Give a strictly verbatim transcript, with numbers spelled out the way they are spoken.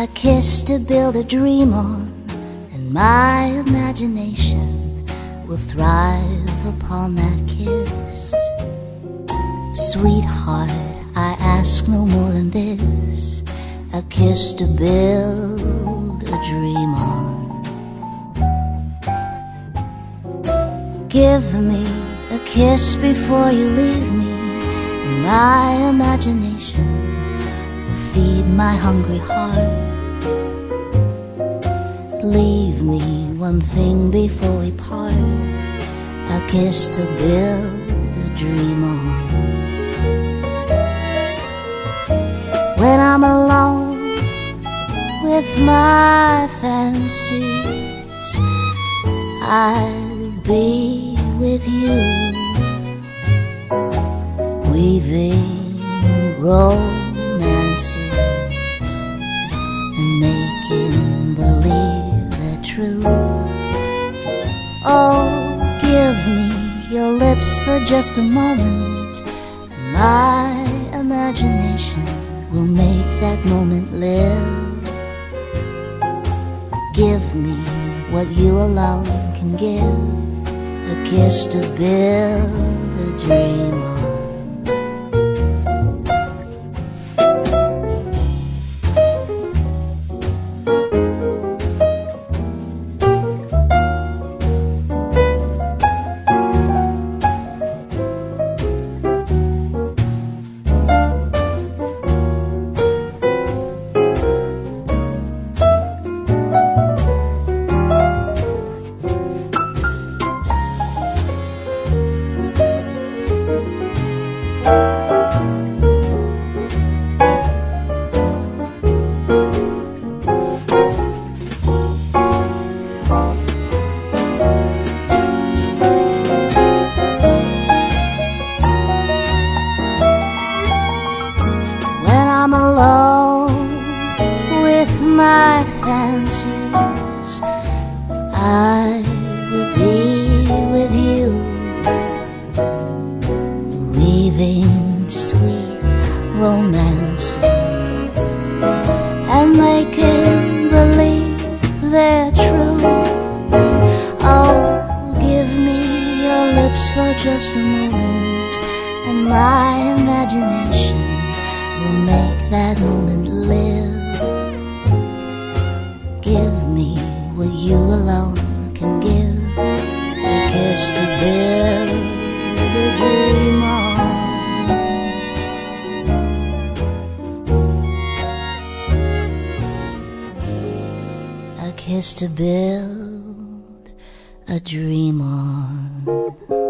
A kiss to build a dream on, and my imagination will thrive upon that kiss. Sweetheart, I ask no more than this, a kiss to build a dream on. Give me a kiss before you leave me, and my imagination will feed my hungry heart. Leave me one thing before we part, a kiss to build a dream on. When I'm alone with my fancies, I'll be with you, weaving romances and making believe they're true. Oh, give me your lips for just a moment, and my imagination will make that moment live. Give me what you alone can give, a kiss to build a dream on. I'm alone with my fancies, I will be with you, weaving sweet romances and making believe they're true. Oh, give me your lips for just a moment, and my imagination will make that moment live. Give me what you alone can give, a kiss to build a dream on, a kiss to build a dream on.